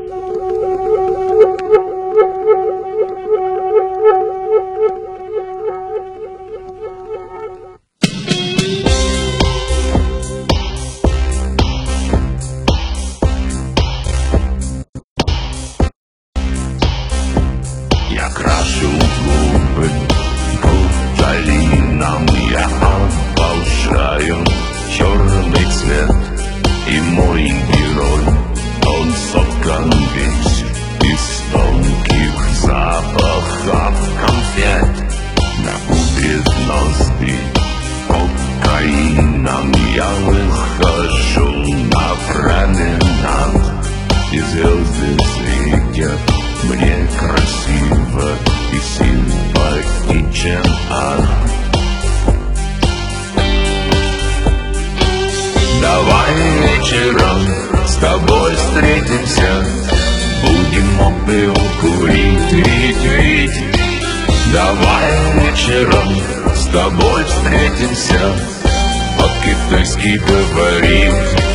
Я крашу губы гуталином, я обожаю черный цвет. И мой герой, он соткан весь из тонких запахов конфет. Напудрит ноздри кокаином, я выхожу на променад, и звезды светят мне красиво и симпатичен ад. Давай вечером с тобой встретимся, будем опиум курить, ведь. Давай вечером с тобой встретимся, по-китайски говорим.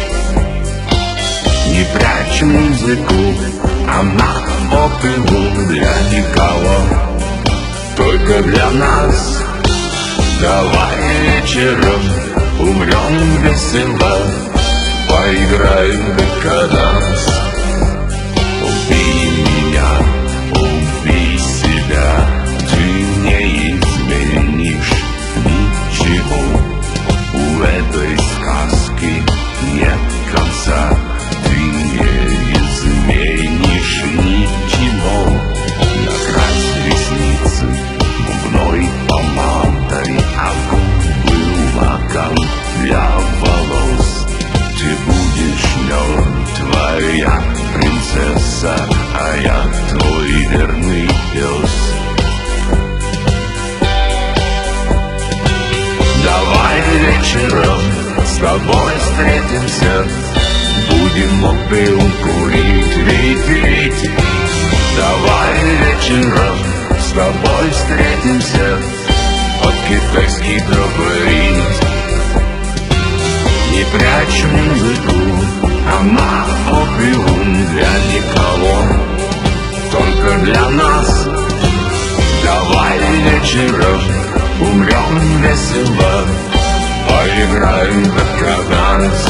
Не прячь музыку, она опиум для никого, только для нас. Давай вечером умрем весело, поиграем в декаданс. Убей меня, убей себя, ты не изменишь ничего. У этой сказки нет конца, ты не изменишь ничего. Накрась ресницы губной помадой, а губы лаком для волос. Ты будешь мертвая принцесса, а я твой верный пес. Давай вечером с тобой встретимся, будем опиум курить, ведь. Давай вечером с тобой встретимся, по-китайски говорить. Не прячь музыку, она опиум для никого, только для нас. Давай вечером умрем весело, поиграем в декаданс.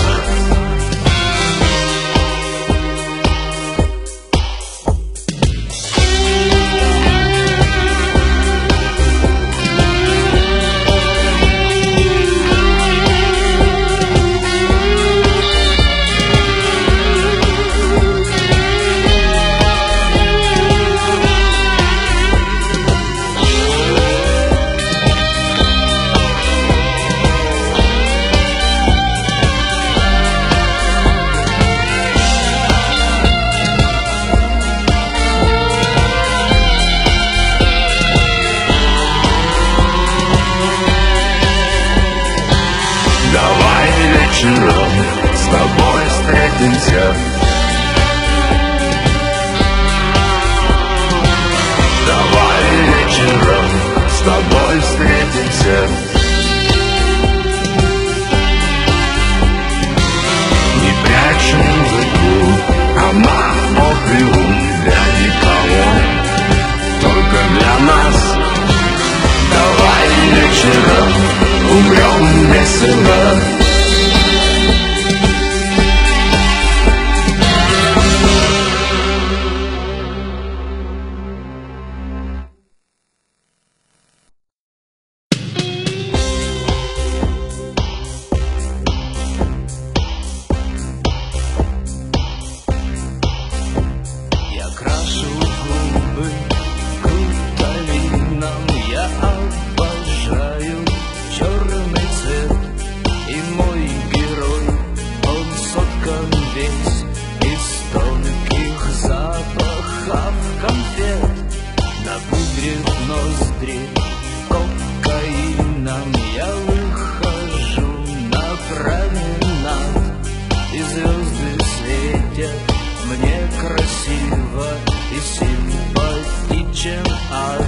Давай вечером с тобой встретимся, давай вечером с тобой встретимся. Не прячь музыку, она опиум для никого, только для нас. Давай вечером умрем весело. Я крашу губы гуталином, я обожаю черный цвет. И мой герой, он соткан весь из тонких запахов конфет. Напудрит ноздри кокаином, я выхожу на променад, и звезды светят мне красиво и симпатичен ад.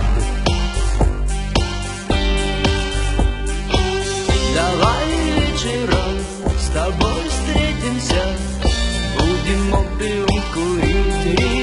Давай вечером с тобой встретимся, будем опиум курить.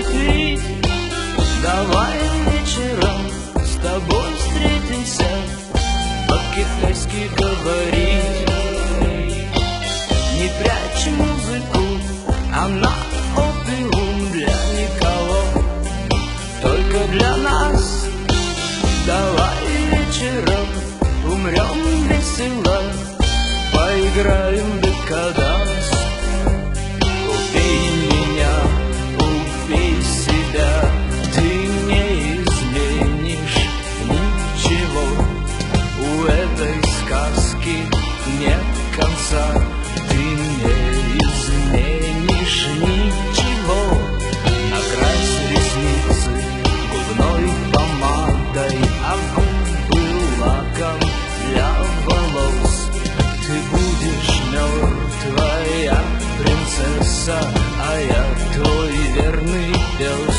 умрем весело, поиграем в декаданс. Убей меня, убей себя, ты не изменишь ничего. У этой сказки нет конца, ты не изменишь ничего. Накрась ресницы губной помадой, а губы лаком для волос. Ты будешь мертвая принцесса, а я твой верный пес.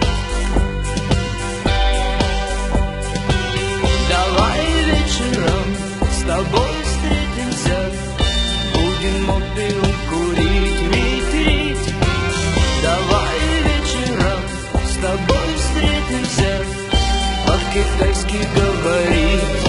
Давай вечером с тобой встретимся, будем опиум курить, ветрить. Давай вечером с тобой встретимся, по-китайски говорить.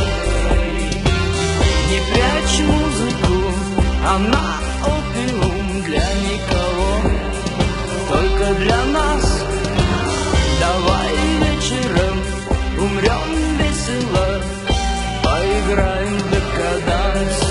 Не прячь музыку, она опиум для никого, только для нас. Давай вечером умрем весело, поиграем в декаданс.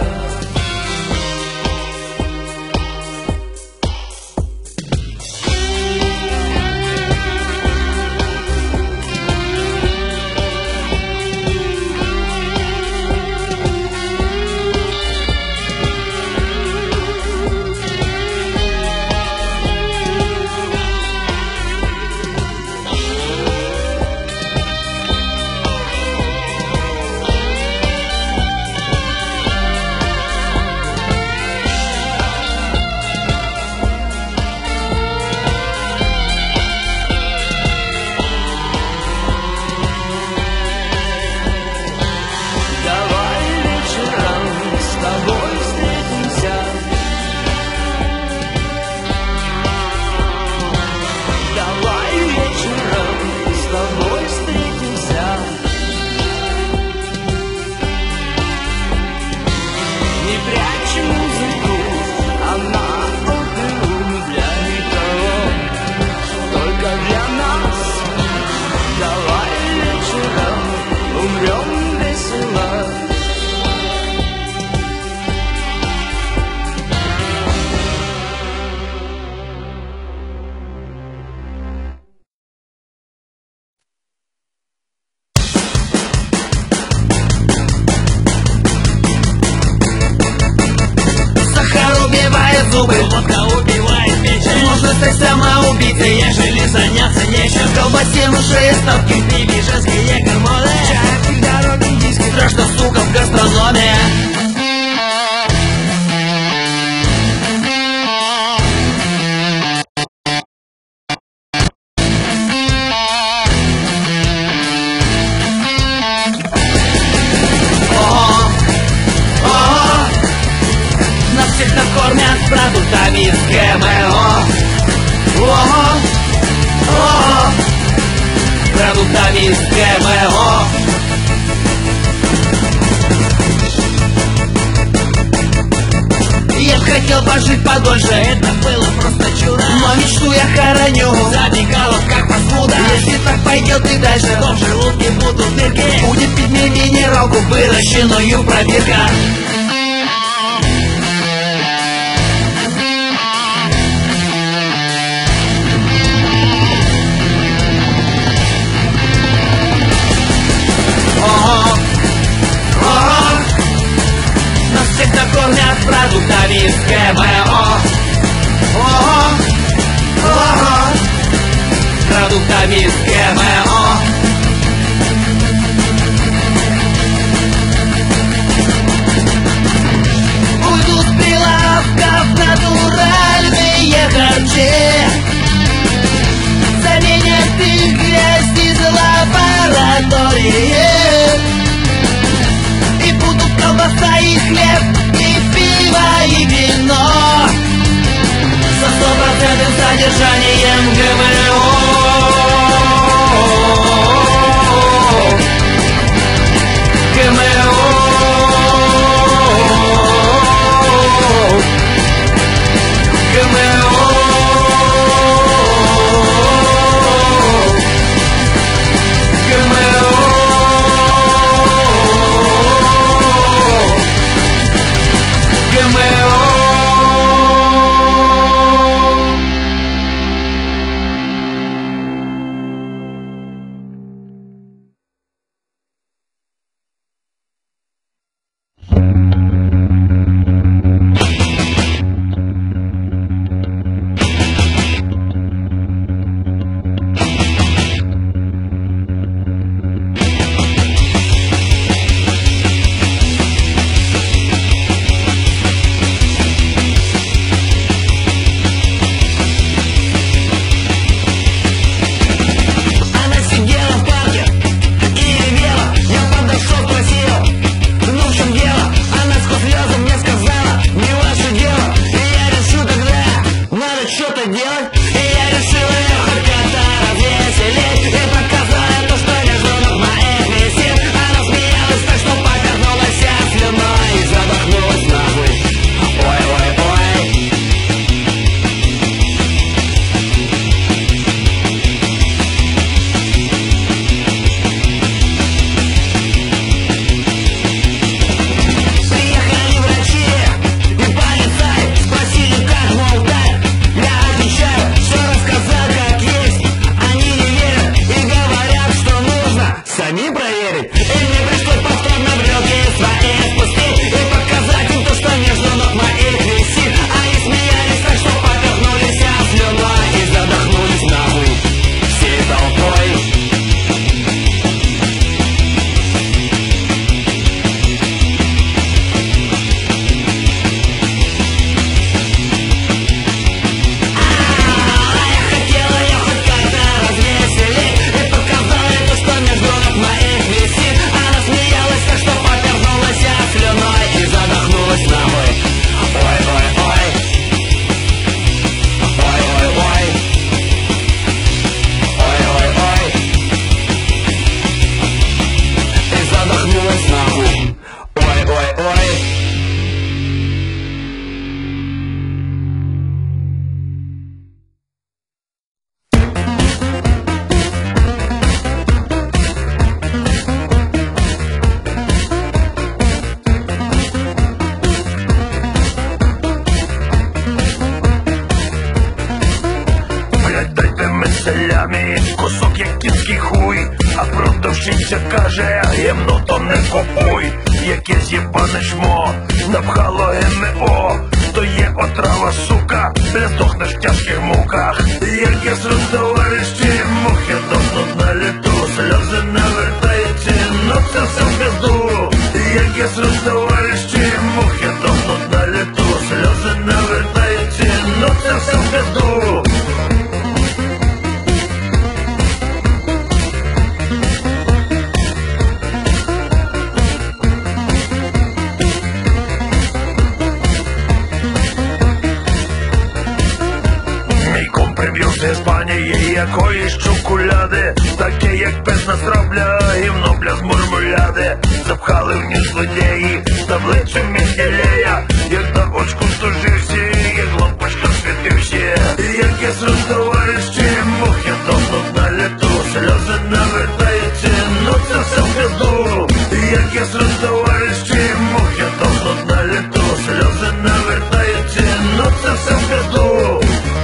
Зубы, водка убивает печень. Можно стать самоубийцей, ежели заняться нечем. Колбасину, шеи, ставки, в пиве, женские гормоны. Чайки, дороги, индийский. Страшно, сука, в гастрономе. Продуктами из ГМО. Продуктами из ГМО. Я б хотел пожить подольше, это было просто чудо. Но мечту я хороню, забегалов как паскуда. Если так пойдет и дальше, то в желудке будут дырки. Будет пить мне минералку, выращенную пробирка. Кормят продуктами из ГМО. Продуктами из ГМО. Уйдут с прилавков натуральные харчи, заменят их грязь из лаборатории. И будут колбаса и хлеб, и вино со 100% содержанием ГМО. ГМО. ГМО. ГМО. салямі, кусок як кінський хуй, а продавщиця каже, гімно то не купуй. Якесь єбане шмо напхало ГМО, то є отрава, сука, бля, здохнеш в тяжких муках. Як я сру товариші, мухи дохнуть на літу, сльози навертаються, но це все в пизду. Як я сру товариші, мухи дохнуть на літу, сльози навертаються, но це все в пизду. З Іспанії якоїсь чоколяди, таке як пес насрав, бля, гівно, бля, з мармеляди. Запхали в ніж злодеї таблицю Менделея, як на очку стужився, як лампочка світився. Як я сру товариші, мухи дохнуть на літу, сльози навертаються, ну це все в пизду. Як я сру товариші, мухи дохнуть на літу, сльози навертаються, ну це все в пизду.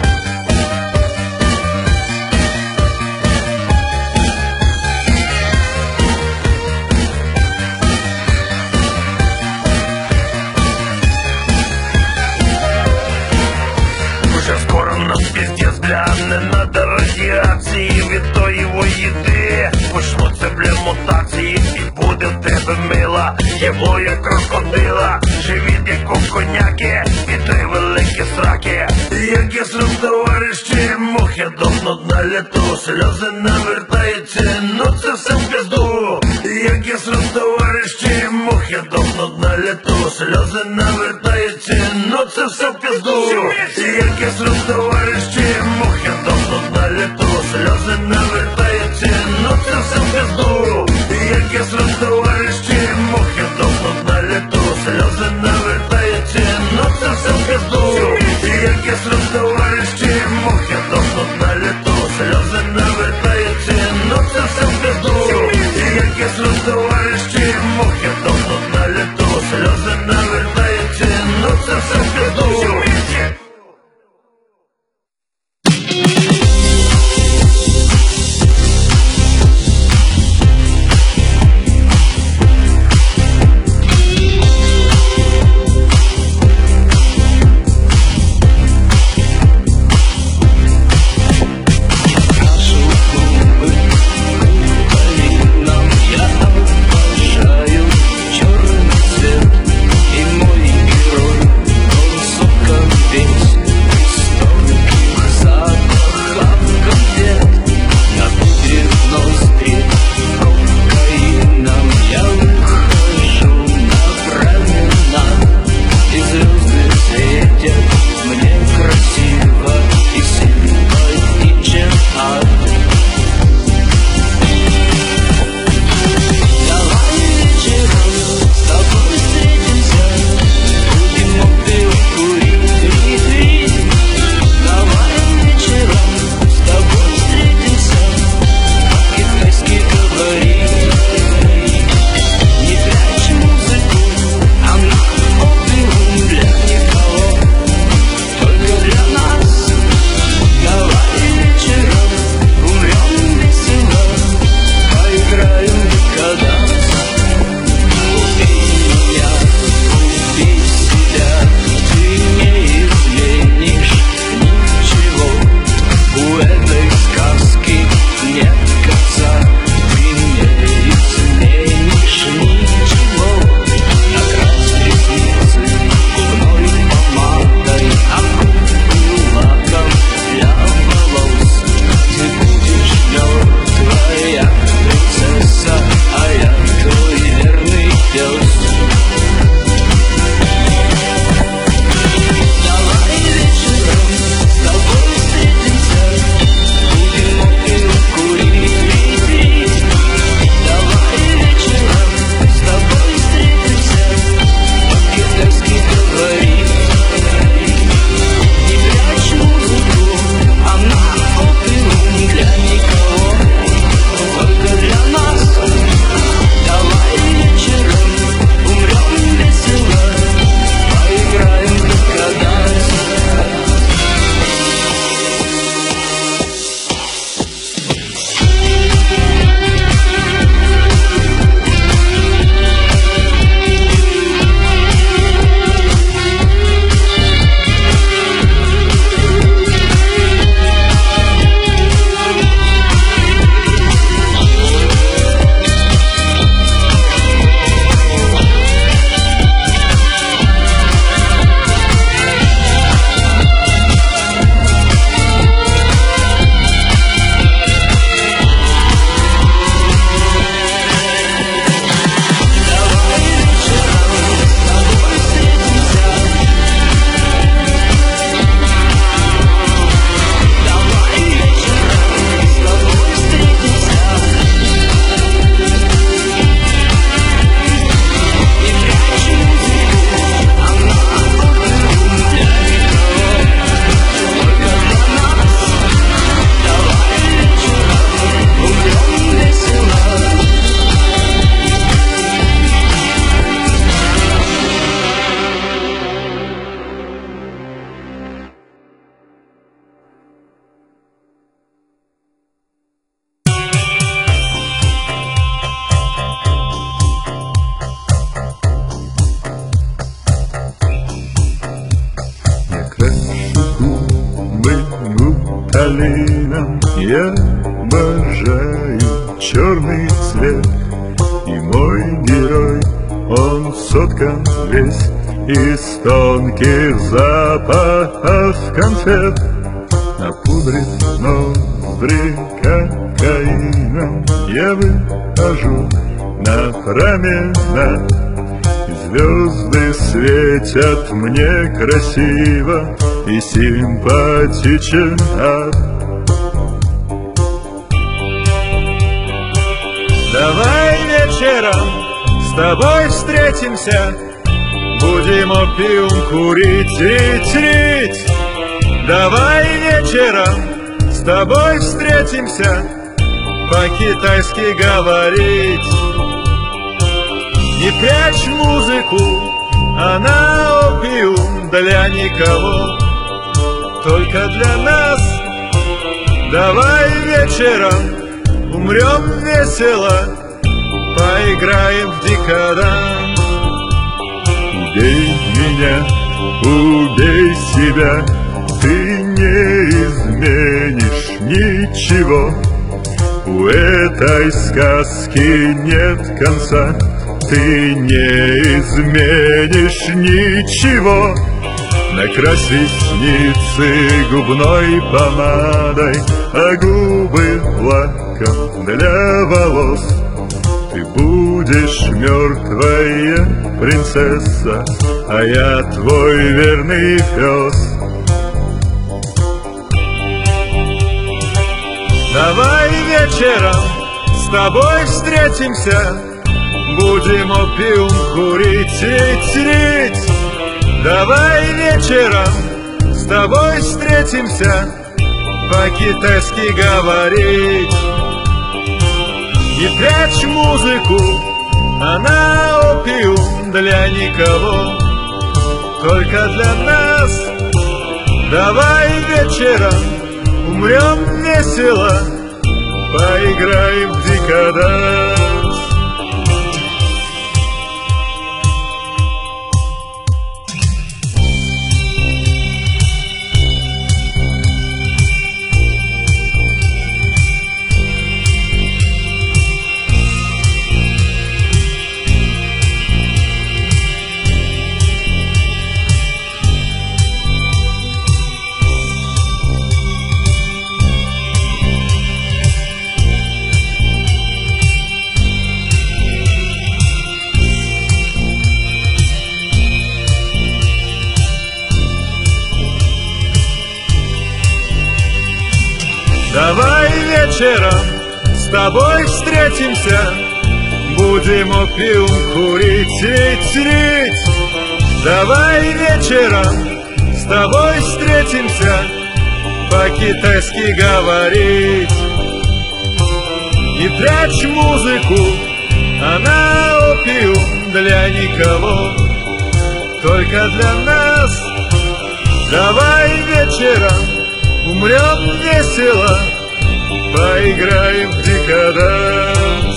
Не надо радіації від тої воїди, почнуться, бля, мутації, і буде в тебе мила, єбло як крокодила, живіт як у коняки, і три великі сраки. Як я сру товариші, мухи дохнуть на літу, сльози навертаються, ну це все в пизду. Як я сру товариші, мухи дохнуть на літу, сльози навертаються, ну це все в пизду. Як я сру товариші, мухи дохнуть на літу, сльози навертаються, ну це все в пизду. Як я сру товариші, мухи дохнуть на літу, сльози навертаються, ну це все в пизду. Як я сру товариші, мухи дохнуть на літу, сльози навертаються, ну це все в пизду. Як я сру товариші, мухи дохнуть на літу, сльози навертаються, ну це все в пизду. Я обожаю черный цвет, и мой герой, он соткан весь из тонких запахов конфет. Напудрит ноздри кокаином, я выхожу на променад, и звезды светят мне красиво и симпатичен ад. Давай вечером с тобой встретимся, будем опиум курить, рить. Давай вечером с тобой встретимся, по-китайски говорить. Не прячь музыку, она опиум для никого, только для нас. Давай вечером умрем весело, поиграем в декаданс. Убей меня, убей себя, ты не изменишь ничего. У этой сказки нет конца, ты не изменишь ничего. Накрась ресницы губной помадой, а губы лаком для волос. Ты будешь мертвая принцесса, а я твой верный пес. Давай вечером с тобой встретимся, будем опиум курить, рить. Давай вечером с тобой встретимся, по-китайски говорить. Не прячь музыку, она опиум для никого, только для нас. Давай вечером умрем весело, поиграем в декаданс. Давай вечером с тобой встретимся, будем опиум курить, рить. Давай вечером с тобой встретимся, по-китайски говорить. Не прячь музыку, она опиум для никого, только для нас. Давай вечером умрем весело, поиграем в декаданс.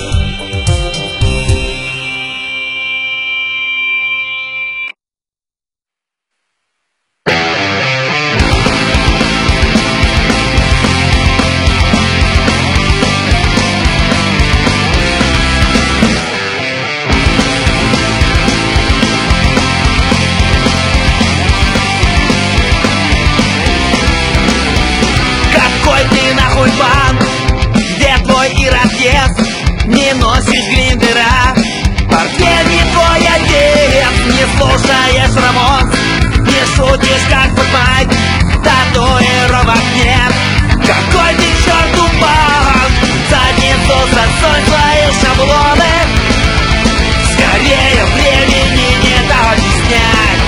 Где твой ирокез? Не носишь гриндера, портфель не твой отец. Не слушаешь Рамон, не шутишь как Фортнайт, татуировок нет. Какой ты к черту пан, задницу засунь свои шаблоны. Скорее времени не объяснять.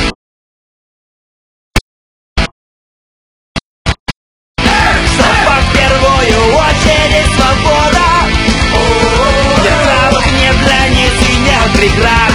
Преград.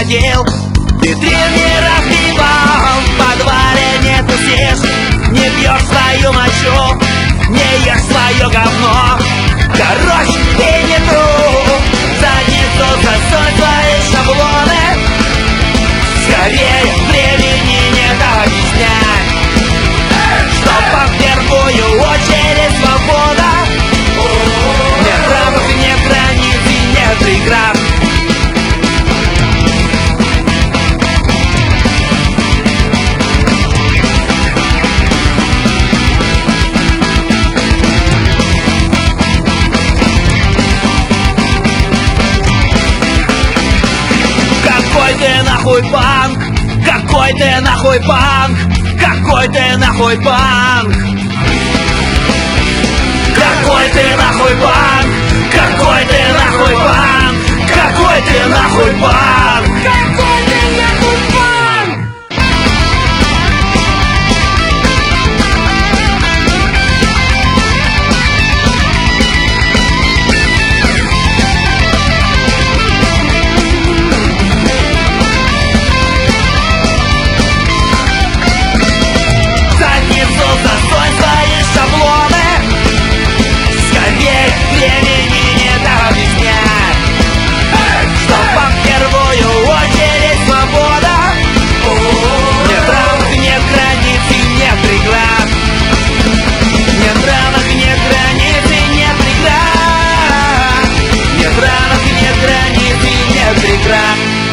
могил. Ты 3 мира хлебом в подвале не тусишь, не пьешь свою мочу, не ешь свое говно. Короче, ты не друг, задницу засунь свои шаблоны. Скорее, времени нет объяснять, что по первую очередь свобода. Нет рамок, нет границ и нет преград. Какой ты нахуй панк? Какой ты нахуй панк? Какой ты нахуй панк? Какой ты нахуй панк? Какой ты нахуй панк? Какой ты нахуй панк? Какой ты нахуй панк? Задницу засунь свои шаблоны. Скорее, времени нет объяснять, что по первую очередь свобода. Нет рамок, нет границ и нет преград. Нет рамок, нет границ и нет преград. Нет рамок, нет границ и нет преград.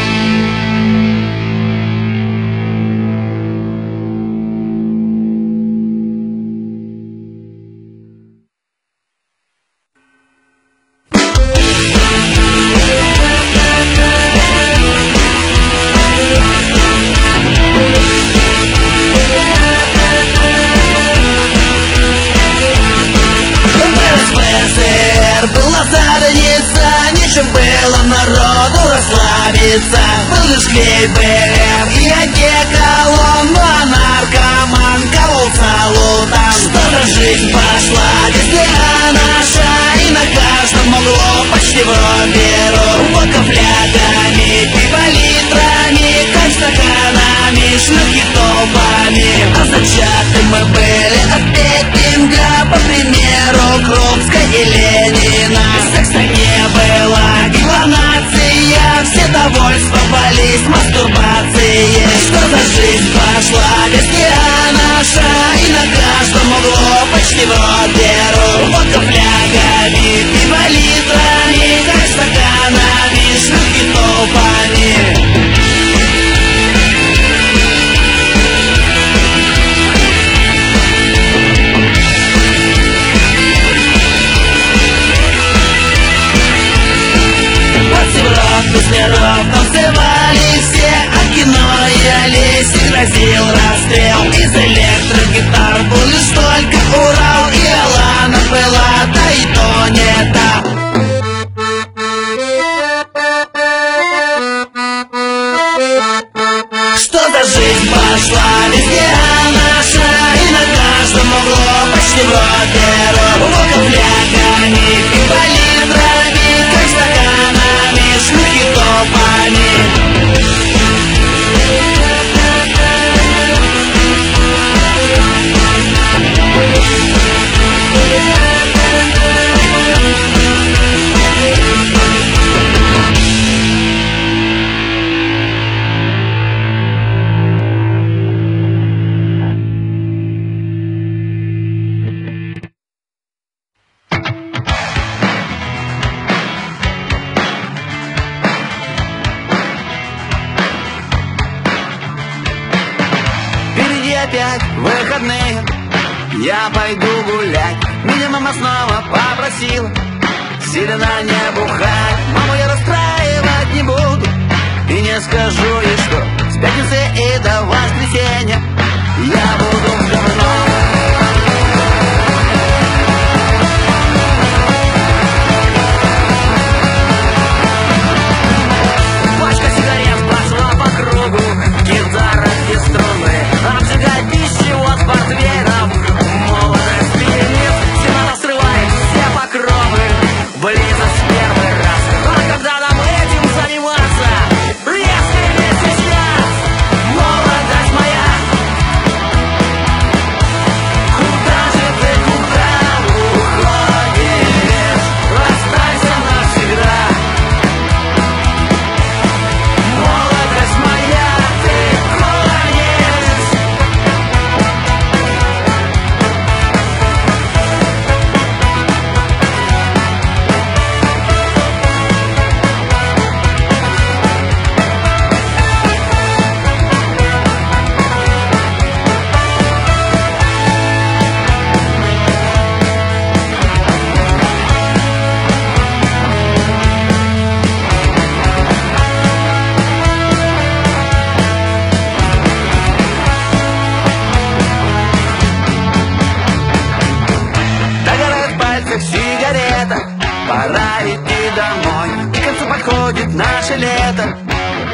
Была задница, нечем было народу расслабиться. Был лишь клейбер и одеколон, ну а наркоман колол салутом. Что за жизнь пошла, везде наша, и на каждом углу почти в рот беру. Водка флягами, пиво литрами, как стаканами, шлюхи толпами. А зачаты мы были от петинга, по примеру Крупской и Ленина. Секса не было, клонация, все довольствовались мастурбацией. Что за жизнь пошла, везде наша, и на каждом углу почти в рот беру. Водка флягами, пиво литрами, как стаканами, шлюхи толпами. Танцевали все, а кино я лезь и грозил расстрел. Из электрогитар был лишь только Урал, и Алана была, да и то не та. Что за жизнь пошла, везде наша, и на каждом углу почти в рот беру. Водка флягами, пиво литрами, как стаканами, шлюхи толпами. Опять выходные, я пойду гулять. Меня мама снова попросила сильно не бухать. Маму я расстраивать не буду и не скажу ей, что с пятницы и до воскресенья я буду в говно. Пачка сигарет пошла по кругу, гитара и струны. Обжигать пищевод с портвейном, молодость пьянит, темнота срывает все покровы. Близость первый раз, а когда нам этим заниматься, если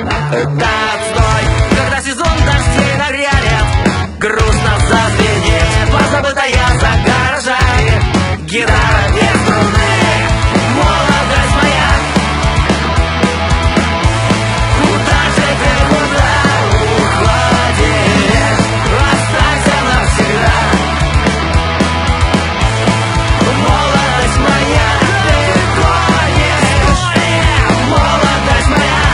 отстой. Когда сезон дождей нагрянет, грустно зазвенит позабытая за гаражами гитара без струны. Молодость моя, куда же ты, куда уходишь? Останься навсегда. Молодость моя, ты гонишь. Молодость моя,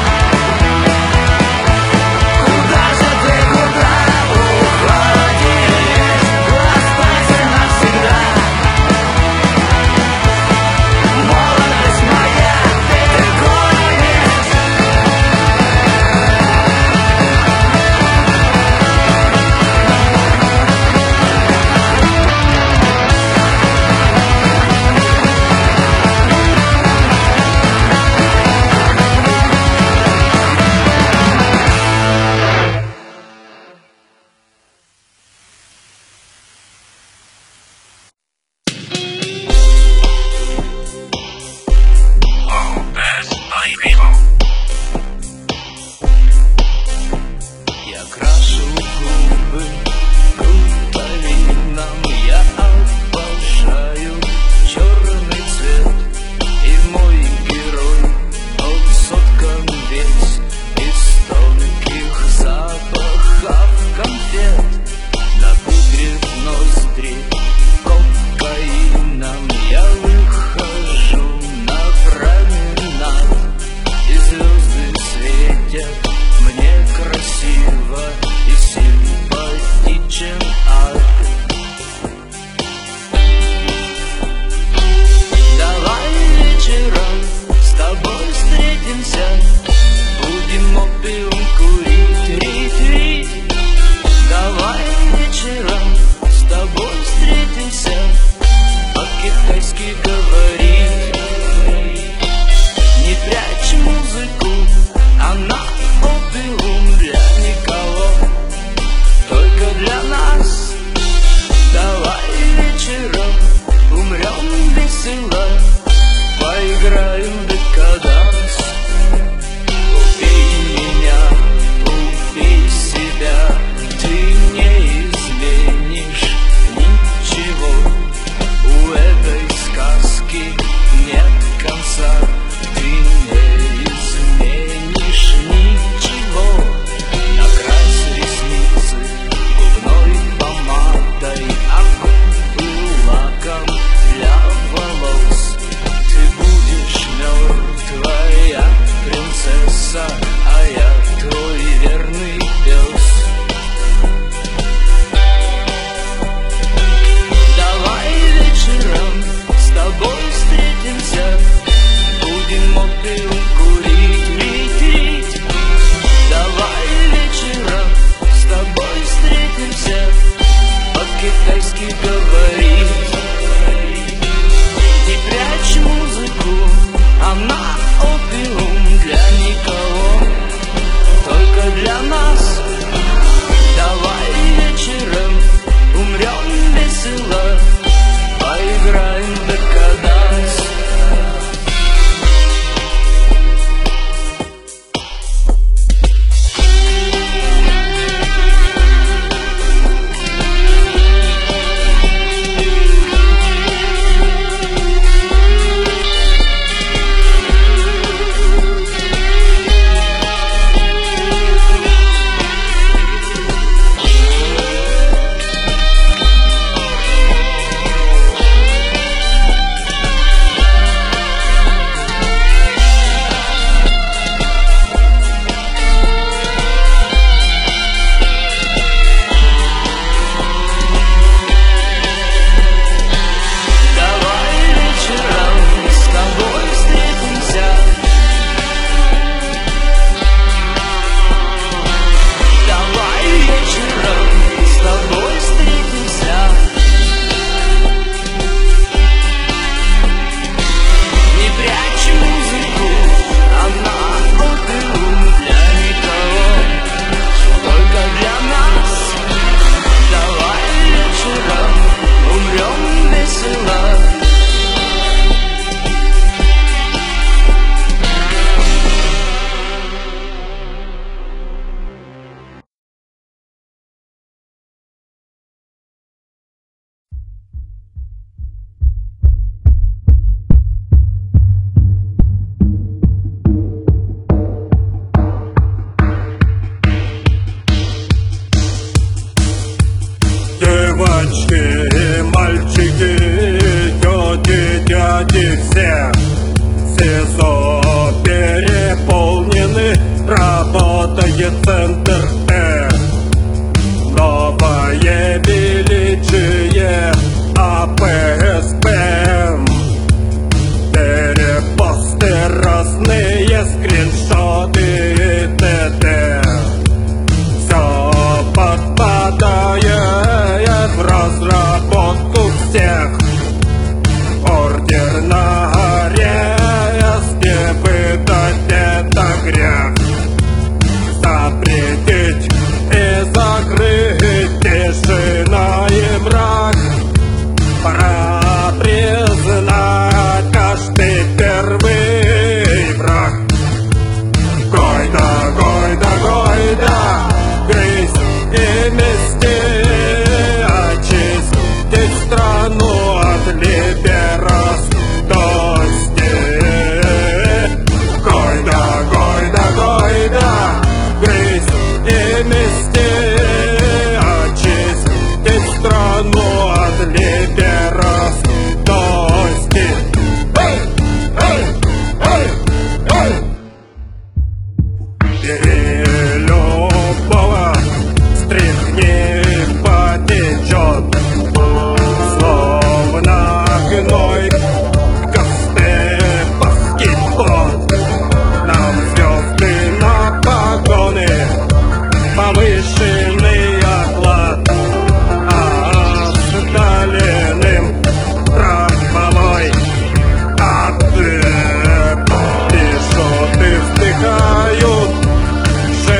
куда же ты, куда уходишь? Останься навсегда. Молодость моя, ты гонишь. Я крашу губы губовином, я обожаю черный цвет. И мой герой, он соткан весь из тонких запахов конфет. Напудрив ноздри кокаином, я выхожу на променад, и звезды светят мне красиво и симпатичен ад. Давай вечером с тобой встретимся, будем опиум курить, рить. Давай вечером с тобой встретимся, по-китайски говорить. Не прячь музыку, она опиум для никого, только для нас. Давай вечером умрем весело, поиграем в декаданс. Убей меня. запретить и закрыть тишина и мрак. Пора признать каждый первый враг. Гойда, гойда, гойда, грызь и мести, очистить страну от либерастости. Гойда, гойда, гойда, грызь и мести, очистить страну от либерастости. Бери любого, стряхни, потечет, словно гной, косты баскетбол. Нам звезды на погоны, повышенный оклад, а остальным правовой ответ. Пишут и вздыхают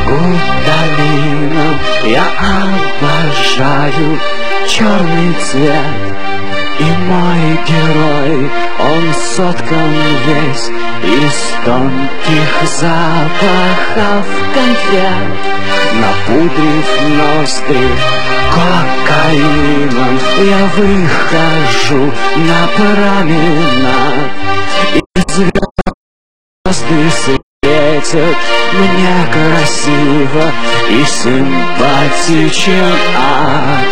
гуттамином. Я обожаю черный цвет. И мой герой, он соткан весь из тонких запахов конфет. Напудрив ноздри кокаином, я выхожу на променад, и звезды светят мне красиво и симпатичен ад.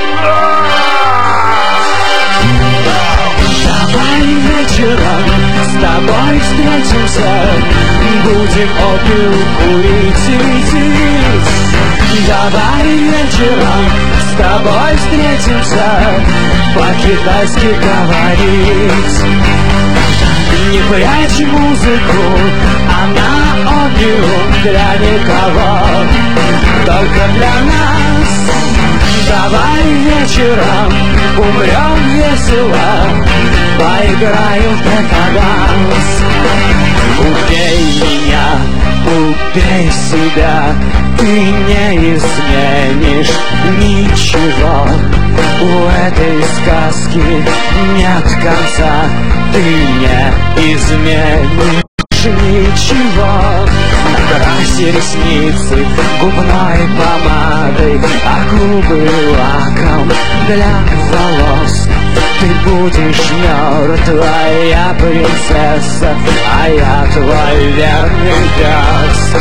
Давай вечером с тобой встретимся, будем опиум курить и пить. Давай вечером с тобой встретимся, по-китайски говорить. Не прячь музыку, она опиум для никого, только для нас. Давай вечером умрем весело, поиграем в декаданс. Убей меня, убей себя, ты не изменишь ничего. У этой сказки нет конца, ты не изменишь ничего. Накраси ресницы губной помадой, а губы лаком для волос. Ты будешь мертвая принцесса, а я твой верный пес.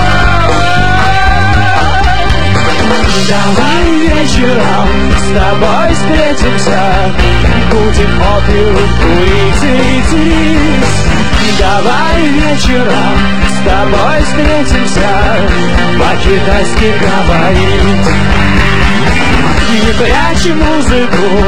Давай вечером с тобой встретимся, будем опиум курить и пить. Давай вечером с тобой встретимся, по-китайски говорить. Не прячь музыку,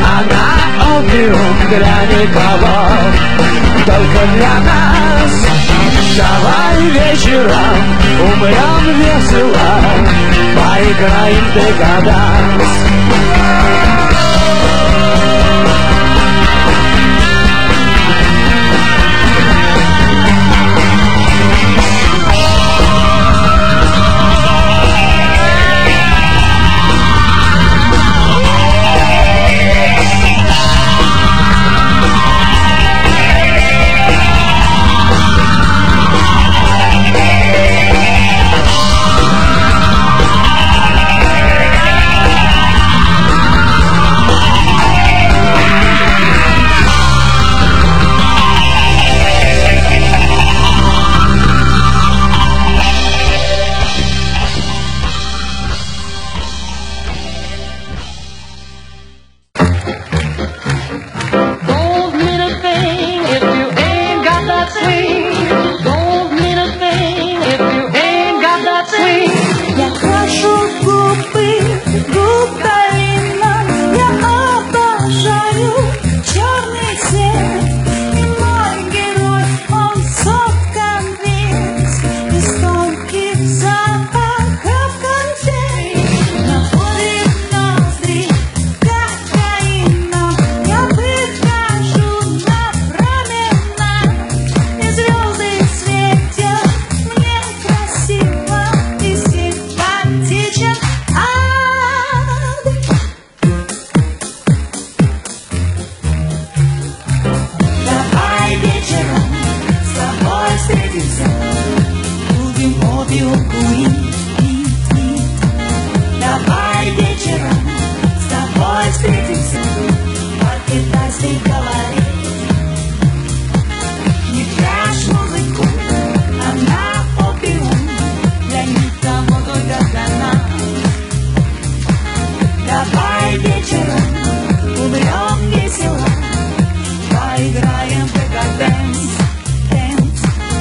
она опиум для никого, только для нас. Давай вечером умрем весело, поиграем в декаданс.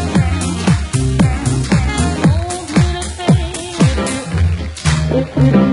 If you